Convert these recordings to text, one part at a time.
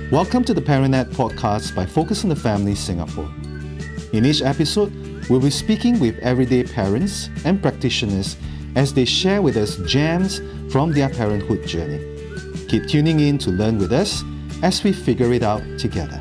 Welcome to the ParentNet podcast by Focus on the Family Singapore. In each episode, we'll be speaking with everyday parents and practitioners as they share with us gems from their parenthood journey. Keep tuning in to learn with us as we figure it out together.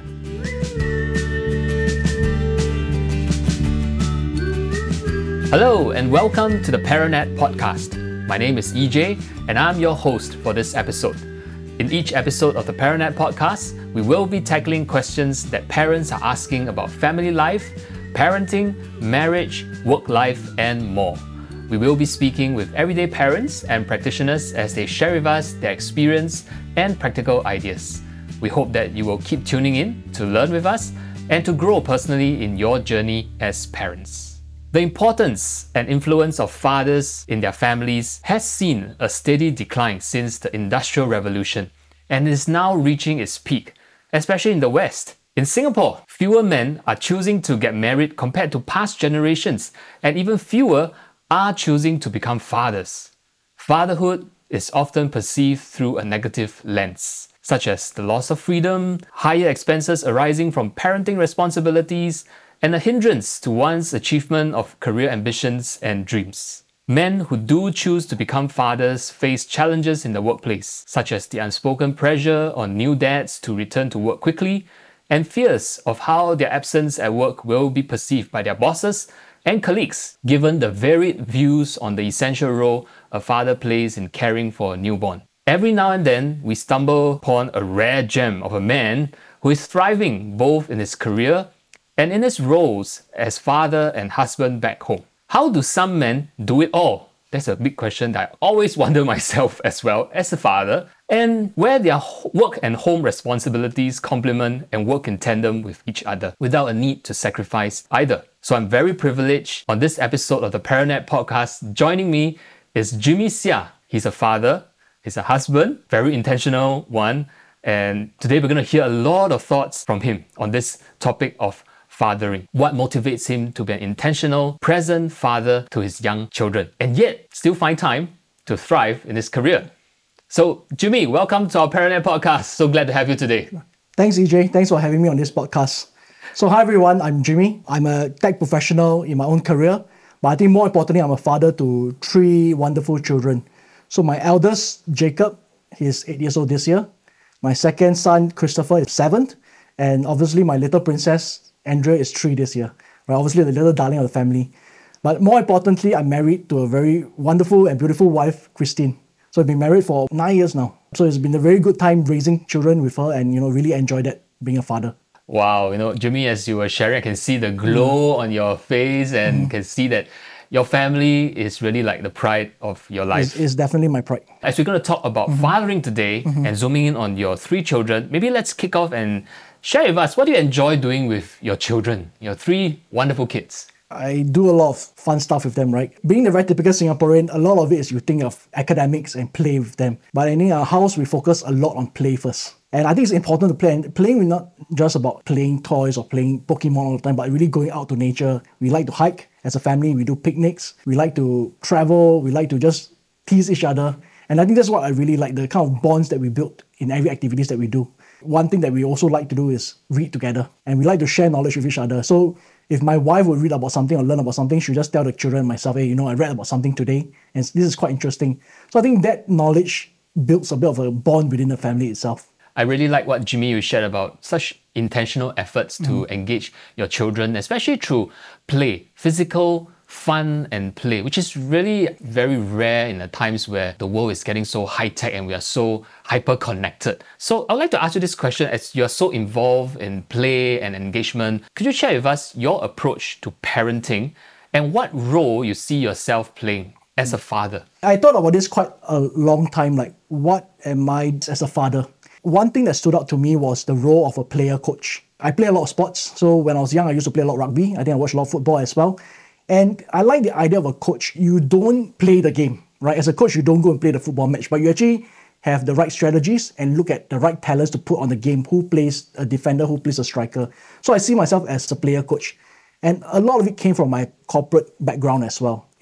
Hello and welcome to the ParentNet podcast. My name is EJ and I'm your host for this episode. In each episode of the ParentNet podcast, we will be tackling questions that parents are asking about family life, parenting, marriage, work life, and more. We will be speaking with everyday parents and practitioners as they share with us their experience and practical ideas. We hope that you will keep tuning in to learn with us and to grow personally in your journey as parents. The importance and influence of fathers in their families has seen a steady decline since the Industrial Revolution and is now reaching its peak, especially in the West. In Singapore, fewer men are choosing to get married compared to past generations, and even fewer are choosing to become fathers. Fatherhood is often perceived through a negative lens, such as the loss of freedom, higher expenses arising from parenting responsibilities, and a hindrance to one's achievement of career ambitions and dreams. Men who do choose to become fathers face challenges in the workplace, such as the unspoken pressure on new dads to return to work quickly, and fears of how their absence at work will be perceived by their bosses and colleagues, given the varied views on the essential role a father plays in caring for a newborn. Every now and then, we stumble upon a rare gem of a man who is thriving both in his career and in his roles as father and husband back home. How do some men do it all? That's a big question that I always wonder myself as well as a father, and where their work and home responsibilities complement and work in tandem with each other without a need to sacrifice either. So I'm very privileged on this episode of the ParentNet podcast. Joining me is Jimmy Seah. He's a father, he's a husband, very intentional one, and today we're going to hear a lot of thoughts from him on this topic of fathering. What motivates him to be an intentional, present father to his young children, and yet still find time to thrive in his career. So, Jimmy, welcome to our ParentNet podcast. So glad to have you today. Thanks, EJ. Thanks for having me on this podcast. So, hi everyone, I'm Jimmy. I'm a tech professional in my own career, but I think more importantly, I'm a father to 3 wonderful children. So, my eldest, Jacob, he's 8 years old this year. My second son, Christopher, is 7. And obviously, my little princess, Andrea, is 3 this year. Right? Obviously, the little darling of the family. But more importantly, I'm married to a very wonderful and beautiful wife, Christine. So I've been married for 9 years now. So it's been a very good time raising children with her and, really enjoyed that being a father. Wow, Jimmy, as you were sharing, I can see the glow on your face and can see that your family is really like the pride of your life. It's definitely my pride. As we're going to talk about fathering today and zooming in on your 3 children, maybe let's kick off and share with us, what do you enjoy doing with your children, your 3 wonderful kids? I do a lot of fun stuff with them, right? Being the very typical Singaporean, a lot of it is you think of academics and play with them. But in our house, we focus a lot on play first. And I think it's important to play. And playing is not just about playing toys or playing Pokemon all the time, but really going out to nature. We like to hike as a family. We do picnics. We like to travel. We like to just tease each other. And I think that's what I really like, the kind of bonds that we build in every activities that we do. One thing that we also like to do is read together. And we like to share knowledge with each other. So if my wife would read about something or learn about something, she'll just tell the children and myself, hey, I read about something today, and this is quite interesting. So I think that knowledge builds a bit of a bond within the family itself. I really like what Jimmy you shared about such intentional efforts to engage your children, especially through play, physical, fun and play, which is really very rare in the times where the world is getting so high-tech and we are so hyper-connected. So I'd like to ask you this question, as you're so involved in play and engagement, could you share with us your approach to parenting and what role you see yourself playing as a father? I thought about this quite a long time, like what am I as a father? One thing that stood out to me was the role of a player coach. I play a lot of sports, so when I was young, I used to play a lot of rugby. I think I watched a lot of football as well. And I like the idea of a coach. You don't play the game, right? As a coach, you don't go and play the football match, but you actually have the right strategies and look at the right talents to put on the game. Who plays a defender, who plays a striker. So I see myself as a player coach. And a lot of it came from my corporate background as well.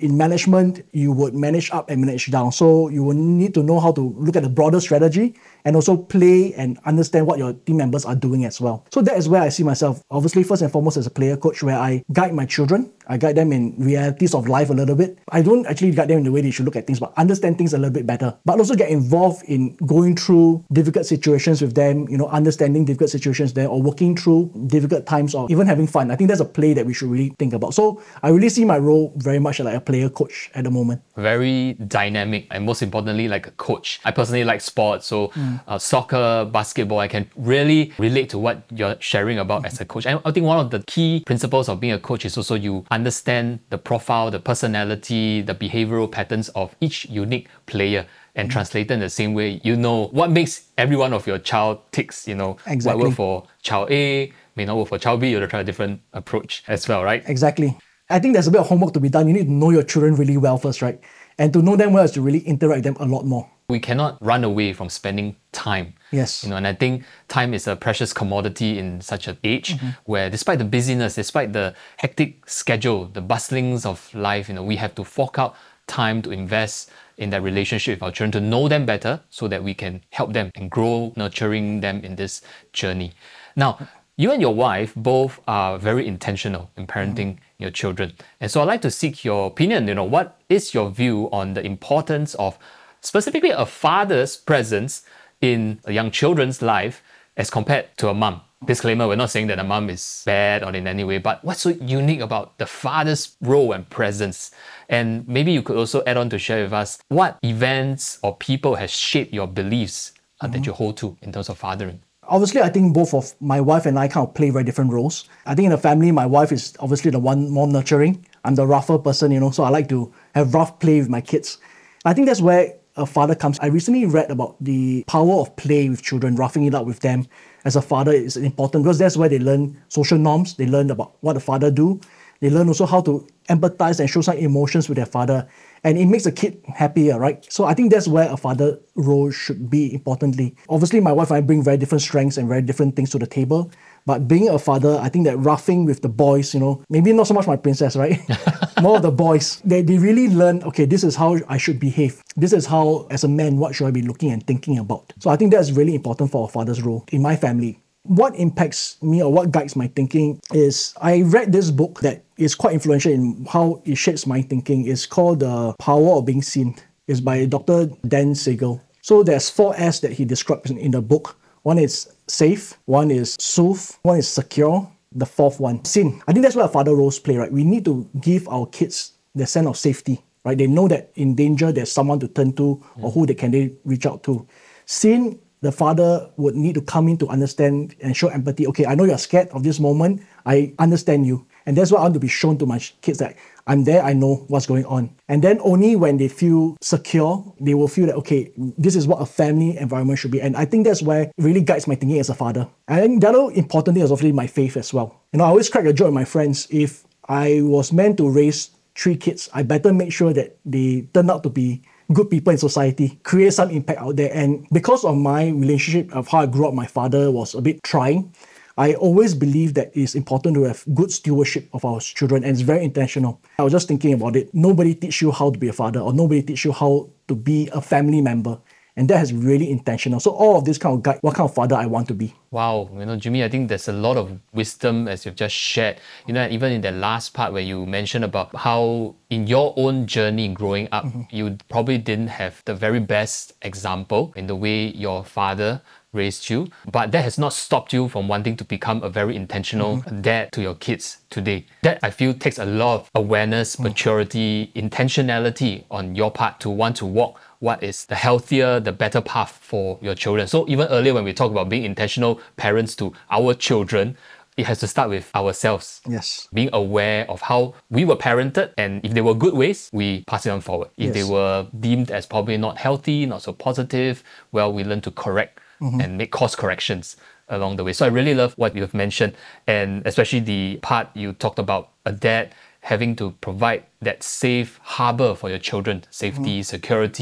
in management, you would manage up and manage down. So you will need to know how to look at the broader strategy and also play and understand what your team members are doing as well. So that is where I see myself, obviously, first and foremost as a player coach, where I guide my children. I guide them in realities of life a little bit. I don't actually guide them in the way they should look at things, but understand things a little bit better. But also get involved in going through difficult situations with them, understanding difficult situations there, or working through difficult times, or even having fun. I think that's a play that we should really think about. So I really see my role very much like a player coach at the moment. Very dynamic, and most importantly, like a coach. I personally like sports, so soccer, basketball, I can really relate to what you're sharing about as a coach. And I think one of the key principles of being a coach is also you understand the profile, the personality, the behavioral patterns of each unique player, and translate it in the same way. You know what makes every one of your child ticks. Exactly. What worked for child A may not work for child B. You have to try a different approach as well, right? Exactly. I think there's a bit of homework to be done. You need to know your children really well first, right? And to know them well is to really interact with them a lot more. We cannot run away from spending time. Yes. And I think time is a precious commodity in such an age where, despite the busyness, despite the hectic schedule, the bustlings of life, we have to fork out time to invest in that relationship with our children, to know them better so that we can help them and grow, nurturing them in this journey. Now, you and your wife both are very intentional in parenting your children. And so I'd like to seek your opinion. What is your view on the importance of specifically a father's presence in a young children's life as compared to a mom? Disclaimer, we're not saying that a mom is bad or in any way, but what's so unique about the father's role and presence? And maybe you could also add on to share with us what events or people has shaped your beliefs that you hold to in terms of fathering. Obviously, I think both of my wife and I kind of play very different roles. I think in the family, my wife is obviously the one more nurturing. I'm the rougher person, so I like to have rough play with my kids. I think that's where a father comes. I recently read about the power of play with children, roughing it up with them. As a father, is important because that's where they learn social norms. They learn about what the father do. They learn also how to empathize and show some emotions with their father. And it makes a kid happier, right? So I think that's where a father role should be importantly. Obviously, my wife and I bring very different strengths and very different things to the table. But being a father, I think that roughing with the boys, maybe not so much my princess, right? More of the boys. They really learn, okay, this is how I should behave. This is how, as a man, what should I be looking and thinking about? So I think that's really important for a father's role in my family. What impacts me or what guides my thinking is I read this book that is quite influential in how it shapes my thinking. It's called The Power of Being Seen. It's by Dr. Dan Siegel. So there's 4 S that he describes in the book. One is safe, one is soothe, one is secure, the 4th one, seen. I think that's where father roles play, right? We need to give our kids the sense of safety, right? They know that in danger, there's someone to turn to or who they can reach out to. Seen, the father would need to come in to understand and show empathy. Okay, I know you're scared of this moment. I understand you. And that's what I want to be shown to my kids, that I'm there, I know what's going on. And then only when they feel secure, they will feel that, okay, this is what a family environment should be. And I think that's where it really guides my thinking as a father. And the other important thing is obviously my faith as well. I always crack a joke with my friends. If I was meant to raise 3 kids, I better make sure that they turn out to be good people in society, create some impact out there. And because of my relationship of how I grew up, my father was a bit trying. I always believe that it's important to have good stewardship of our children, and it's very intentional. I was just thinking about it. Nobody teach you how to be a father, or nobody teach you how to be a family member. And that is really intentional. So all of this kind of guide what kind of father I want to be. Wow, Jimmy, I think there's a lot of wisdom as you've just shared. Even in the last part where you mentioned about how in your own journey growing up, you probably didn't have the very best example in the way your father raised you, but that has not stopped you from wanting to become a very intentional dad to your kids today. That, I feel, takes a lot of awareness, maturity, intentionality on your part to want to walk what is the healthier, the better path for your children. So even earlier when we talk about being intentional parents to our children, it has to start with ourselves. Yes. Being aware of how we were parented, and if they were good ways, we pass it on forward. If they were deemed as probably not healthy, not so positive, well, we learn to correct and make course corrections along the way. So I really love what you've mentioned, and especially the part you talked about a dad having to provide that safe harbor for your children, safety, security,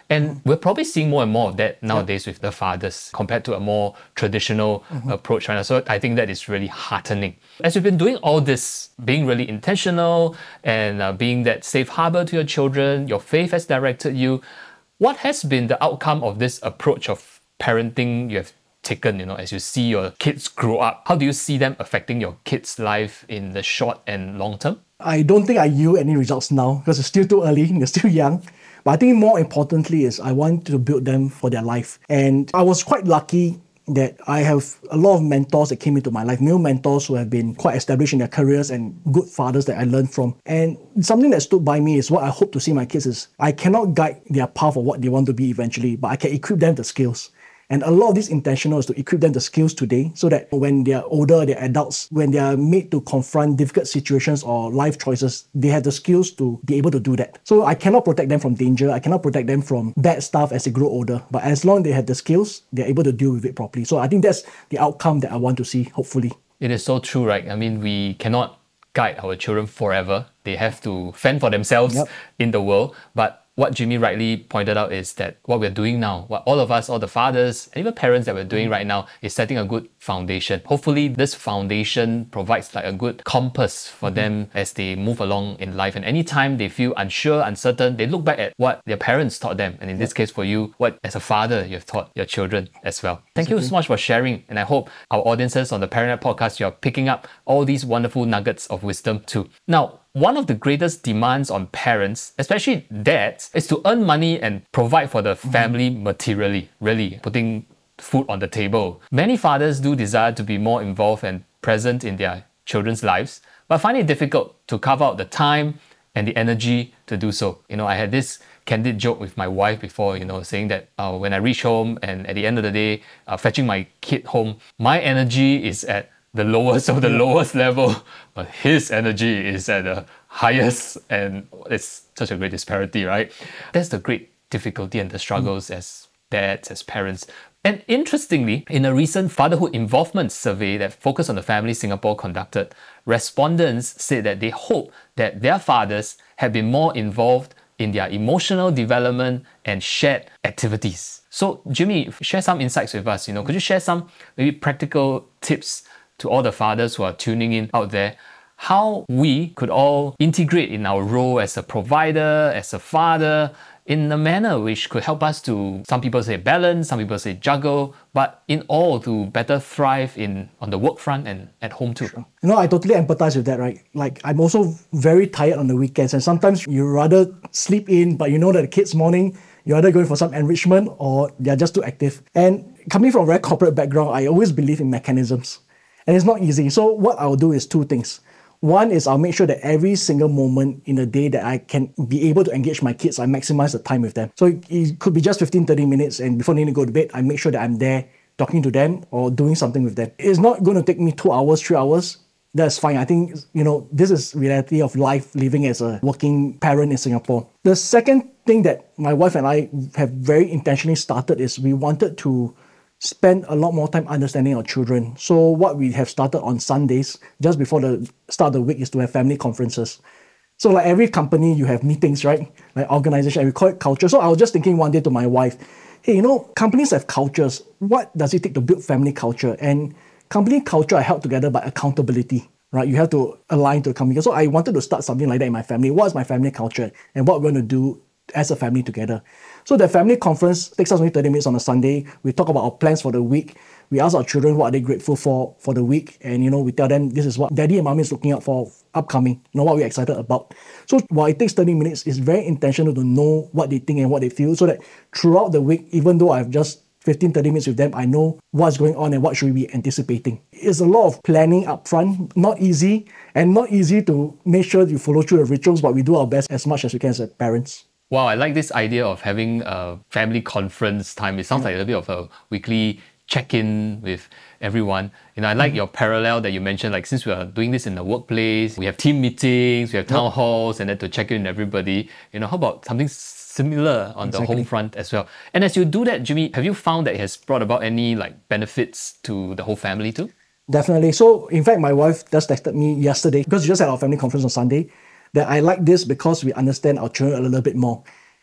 And we're probably seeing more and more of that nowadays with the fathers compared to a more traditional approach right now. So I think that is really heartening. As you've been doing all this, being really intentional and being that safe harbor to your children, your faith has directed you. What has been the outcome of this approach of parenting you have taken, as you see your kids grow up? How do you see them affecting your kids' life in the short and long term? I don't think I yield any results now because it's still too early, they're still young. But I think more importantly is I want to build them for their life. And I was quite lucky that I have a lot of mentors that came into my life, male mentors who have been quite established in their careers and good fathers that I learned from. And something that stood by me is what I hope to see my kids is I cannot guide their path of what they want to be eventually, but I can equip them the skills. And a lot of this intentional is to equip them the skills today so that when they're older, they're adults, when they're made to confront difficult situations or life choices, they have the skills to be able to do that. So I cannot protect them from danger. I cannot protect them from bad stuff as they grow older. But as long as they have the skills, they're able to deal with it properly. So I think that's the outcome that I want to see, hopefully. It is so true, right? I mean, we cannot guide our children forever. They have to fend for themselves in the world. But what Jimmy rightly pointed out is that what we're doing now, what all of us, all the fathers, and even parents that we're doing right now, is setting a good foundation. Hopefully, this foundation provides like a good compass for them as they move along in life. And anytime they feel unsure, uncertain, they look back at what their parents taught them. And in this case, for you, what as a father you've taught your children as well. Thank you so much for sharing. And I hope our audiences on the ParentNet podcast, you're picking up all these wonderful nuggets of wisdom too. Now, one of the greatest demands on parents, especially dads, is to earn money and provide for the family materially, really putting food on the table. Many fathers do desire to be more involved and present in their children's lives, but find it difficult to carve out the time and the energy to do so. I had this candid joke with my wife before, saying that when I reach home and at the end of the day, fetching my kid home, my energy is at the lowest of the lowest level, but his energy is at the highest, and it's such a great disparity, right? That's the great difficulty and the struggles as dads, as parents. And interestingly, in a recent fatherhood involvement survey that Focus on the Family Singapore conducted, respondents said that they hope that their fathers have been more involved in their emotional development and shared activities. So Jimmy, share some insights with us. Could you share some maybe practical tips to all the fathers who are tuning in out there, how we could all integrate in our role as a provider, as a father, in a manner which could help us to, some people say balance, some people say juggle, but in all to better thrive on the work front and at home too. Sure. I totally empathize with that, right? Like, I'm also very tired on the weekends, and sometimes you rather sleep in, but that the kids' morning, you're either going for some enrichment or they're just too active. And coming from a very corporate background, I always believe in mechanisms. And it's not easy. So what I'll do is two things. One is I'll make sure that every single moment in the day that I can be able to engage my kids, I maximize the time with them. So it could be just 15-30 minutes, and before they need to go to bed, I make sure that I'm there talking to them or doing something with them. It's not going to take me 2 hours, 3 hours. That's fine. I think, this is reality of life living as a working parent in Singapore. The second thing that my wife and I have very intentionally started is we wanted to spend a lot more time understanding our children. So what we have started on Sundays, just before the start of the week, is to have family conferences. So like every company, you have meetings, right? Like organization, and we call it culture. So I was just thinking one day to my wife, hey, companies have cultures. What does it take to build family culture? And company culture are held together by accountability, right? You have to align to the company. So I wanted to start something like that in my family. What is my family culture? And what we're going to do as a family together. So the family conference takes us only 30 minutes on a Sunday. We talk about our plans for the week. We ask our children what are they grateful for the week. And, we tell them this is what daddy and mommy is looking out for upcoming, what we're excited about. So while it takes 30 minutes, it's very intentional to know what they think and what they feel so that throughout the week, even though I've just 15-30 minutes with them, I know what's going on and what should we be anticipating. It's a lot of planning upfront, not easy, and not easy to make sure you follow through the rituals, but we do our best as much as we can as parents. Wow, I like this idea of having a family conference time. It sounds like a little bit of a weekly check-in with everyone. I like your parallel that you mentioned, like since we are doing this in the workplace, we have team meetings, we have town halls, and then to check in with everybody. How about something similar on the home front as well? And as you do that, Jimmy, have you found that it has brought about any benefits to the whole family too? Definitely. So in fact, my wife just texted me yesterday, because we just had our family conference on Sunday, that I like this because we understand our children a little bit more.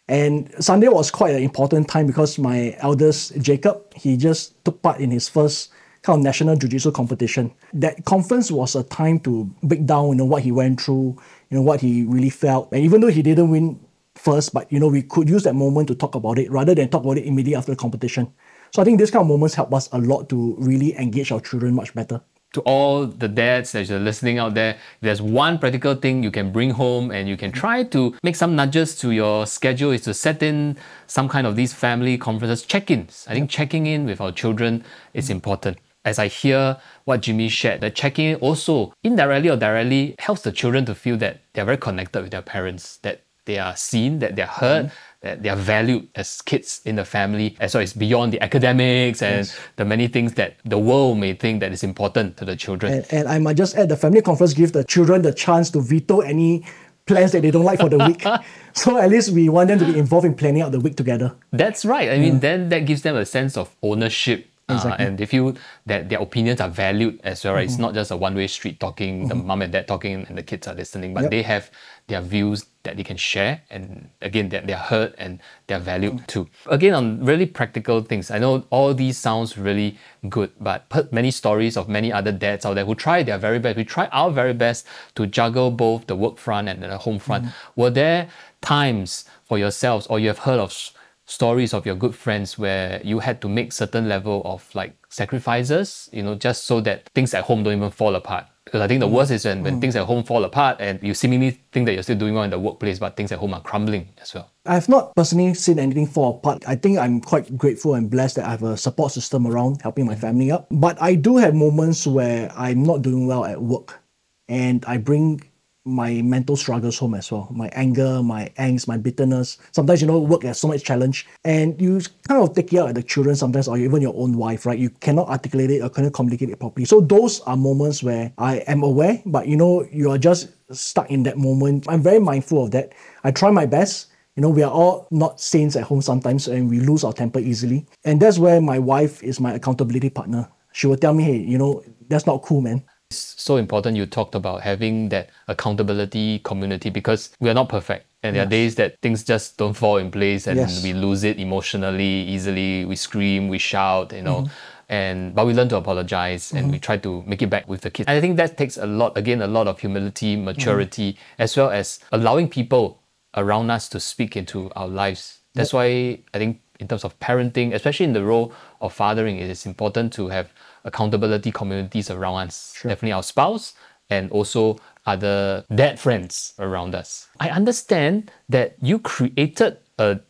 And Sunday was quite an important time because my eldest, Jacob, he just took part in his first kind of national jiu-jitsu competition. That conference was a time to break down, what he went through, what he really felt. And even though he didn't win first, but, we could use that moment to talk about it rather than talk about it immediately after the competition. So I think these kind of moments help us a lot to really engage our children much better. To all the dads that are listening out there, there's one practical thing you can bring home and you can try to make some nudges to your schedule is to set in some kind of these family conferences, check-ins. I think checking in with our children is important. As I hear what Jimmy shared, that checking in also indirectly or directly helps the children to feel that they're very connected with their parents, that they are seen, that they're heard, that they are valued as kids in the family, as well as beyond the academics and the many things that the world may think that is important to the children. And I might just add, the family conference gives the children the chance to veto any plans that they don't like for the week. So at least we want them to be involved in planning out the week together. That's right. I mean, then that gives them a sense of ownership. Exactly. And they feel that their opinions are valued as well. Right? It's not just a one-way street talking, the mom and dad talking and the kids are listening, but they have their views that they can share, and again, that they're heard and they're valued too. Again, on really practical things, I know all these sounds really good, but heard many stories of many other dads out there who try their very best. We try our very best to juggle both the work front and the home front. Were there times for yourselves, or you have heard of stories of your good friends where you had to make certain level of sacrifices, just so that things at home don't even fall apart? Because I think the worst is when things at home fall apart and you seemingly think that you're still doing well in the workplace, but things at home are crumbling as well. I've not personally seen anything fall apart. I think I'm quite grateful and blessed that I have a support system around helping my family up. But I do have moments where I'm not doing well at work, and I bring my mental struggles home as well. My anger, my angst, my bitterness. Sometimes, work has so much challenge, and you kind of take it out at the children sometimes, or even your own wife, right? You cannot articulate it or cannot communicate it properly. So those are moments where I am aware, but you are just stuck in that moment. I'm very mindful of that. I try my best. We are all not saints at home sometimes, and we lose our temper easily. And that's where my wife is my accountability partner. She will tell me, hey, that's not cool, man. It's so important you talked about having that accountability community, because we are not perfect. And there are days that things just don't fall in place and we lose it emotionally, easily. We scream, we shout, but we learn to apologize and we try to make it back with the kids. And I think that takes a lot of humility, maturity, as well as allowing people around us to speak into our lives. That's why I think in terms of parenting, especially in the role of fathering, it is important to have accountability communities around us. Sure. Definitely our spouse and also other dad friends around us. I understand that you created a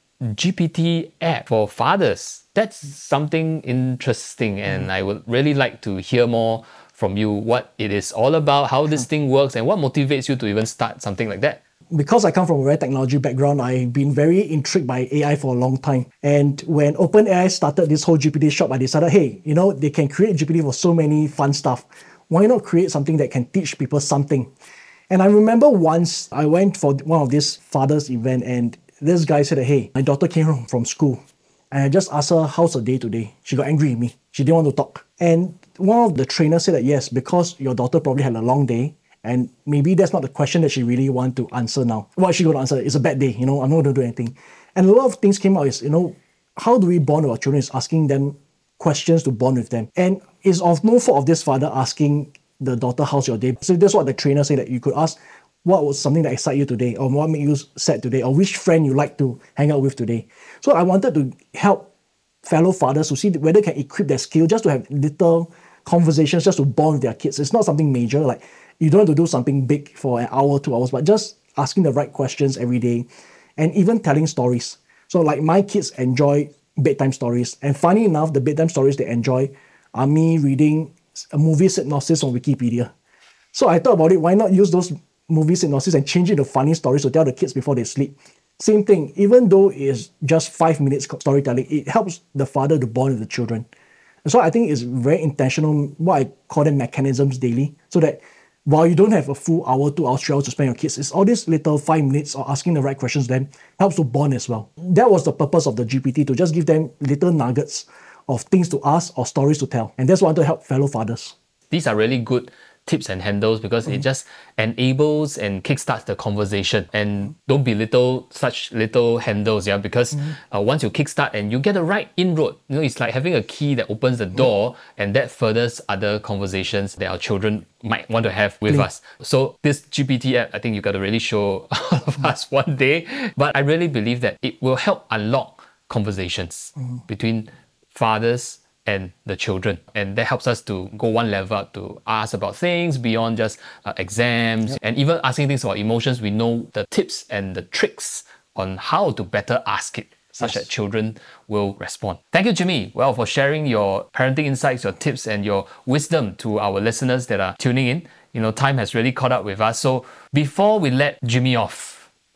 GPT app for fathers. That's something interesting, and I would really like to hear more from you what it is all about, how this thing works, and what motivates you to even start something like that. Because I come from a very technology background, I've been very intrigued by AI for a long time. And when OpenAI started this whole GPT shop, I decided, hey, they can create GPT for so many fun stuff. Why not create something that can teach people something? And I remember once I went for one of these father's event, and this guy said, hey, my daughter came home from school, and I just asked her, how's her day today? She got angry at me. She didn't want to talk. And one of the trainers said that, yes, because your daughter probably had a long day, and maybe that's not the question that she really wants to answer now. What is she going to answer? It's a bad day, I'm not going to do anything. And a lot of things came out is, how do we bond with our children is asking them questions to bond with them. And it's of no fault of this father asking the daughter, how's your day? So that's what the trainer said, that you could ask, what was something that excited you today? Or what made you sad today? Or which friend you like to hang out with today? So I wanted to help fellow fathers to see whether they can equip their skill just to have little conversations, just to bond with their kids. It's not something major, like you don't have to do something big for an hour, 2 hours, but just asking the right questions every day and even telling stories. So like my kids enjoy bedtime stories. And funny enough, the bedtime stories they enjoy are me reading a movie synopsis on Wikipedia. So I thought about it, why not use those movie synopsis and change it to funny stories to tell the kids before they sleep? Same thing, even though it's just 5 minutes storytelling, it helps the father to bond with the children. And so I think it's very intentional, what I call them mechanisms daily, so that while you don't have a full hour, 2 hours, 3 hours to spend on your kids, it's all these little 5 minutes or asking the right questions to them helps to bond as well. That was the purpose of the GPT, to just give them little nuggets of things to ask or stories to tell. And that's what I want to help fellow fathers. These are really good tips and handles because it just enables and kickstarts the conversation. And don't belittle such little handles, because once you kickstart and you get the right inroad, it's like having a key that opens the door and that furthers other conversations that our children might want to have with us. So this GPT app, I think you got to really show all of us one day. But I really believe that it will help unlock conversations between fathers and the children, and that helps us to go one level up to ask about things beyond just exams, and even asking things about emotions. We know the tips and the tricks on how to better ask it such that children will respond. Thank you, Jimmy, for sharing your parenting insights, your tips, and your wisdom to our listeners that are tuning in. Time has really caught up with us. So before we let Jimmy off,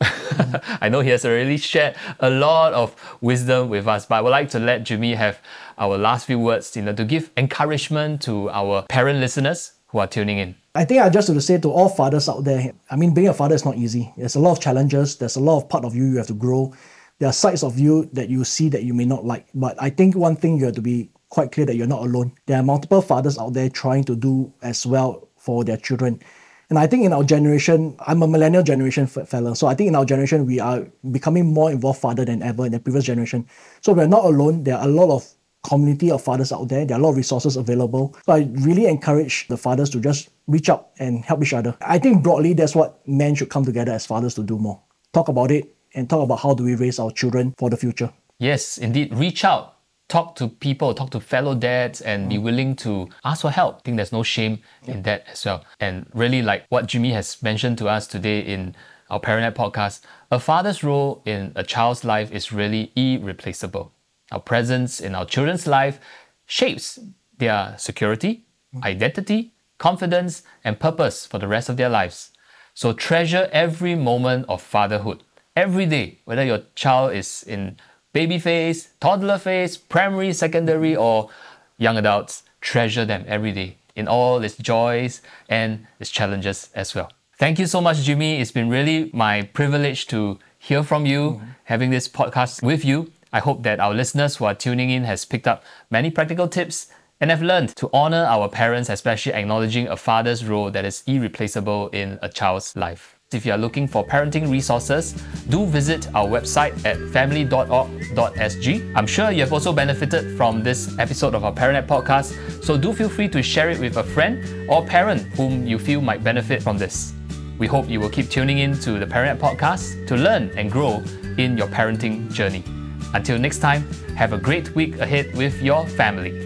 I know he has already shared a lot of wisdom with us, but I would like to let Jimmy have our last few words, to give encouragement to our parent listeners who are tuning in. I think I just want to say to all fathers out there, being a father is not easy. There's a lot of challenges. There's a lot of part of you have to grow. There are sides of you that you see that you may not like. But I think one thing you have to be quite clear that you're not alone. There are multiple fathers out there trying to do as well for their children. And I think in our generation, I'm a millennial generation fella, so I think in our generation, we are becoming more involved father than ever in the previous generation. So we're not alone. There are a lot of community of fathers out there. There are a lot of resources available. So I really encourage the fathers to just reach out and help each other. I think broadly, that's what men should come together as fathers to do more. Talk about it and talk about how do we raise our children for the future. Yes, indeed. Reach out. Talk to people, talk to fellow dads, and be willing to ask for help. I think there's no shame in that as well. And really, like what Jimmy has mentioned to us today in our ParentNet podcast, a father's role in a child's life is really irreplaceable. Our presence in our children's life shapes their security, identity, confidence, and purpose for the rest of their lives. So treasure every moment of fatherhood. Every day, whether your child is in baby phase, toddler phase, primary, secondary, or young adults, treasure them every day in all its joys and its challenges as well. Thank you so much, Jimmy. It's been really my privilege to hear from you, having this podcast with you. I hope that our listeners who are tuning in has picked up many practical tips and have learned to honor our parents, especially acknowledging a father's role that is irreplaceable in a child's life. If you are looking for parenting resources, do visit our website at family.org.sg. I'm sure you have also benefited from this episode of our ParentNet podcast, so do feel free to share it with a friend or parent whom you feel might benefit from this. We hope you will keep tuning in to the ParentNet podcast to learn and grow in your parenting journey. Until next time, have a great week ahead with your family.